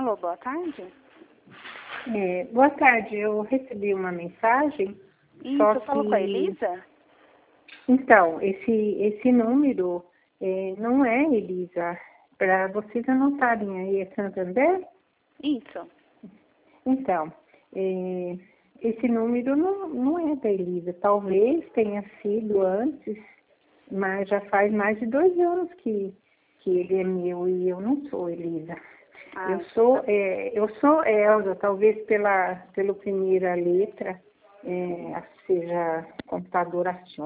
Alô, boa tarde. Boa tarde, eu recebi uma mensagem. Isso, só eu falo que... com a Elisa? Então, esse número não é Elisa. Para vocês anotarem aí, é Santander? Isso. Então, esse número não é da Elisa. Talvez tenha sido antes, mas já faz mais de 2 anos que ele é meu e eu não sou Elisa. Eu sou Elza, talvez pela primeira letra seja computadora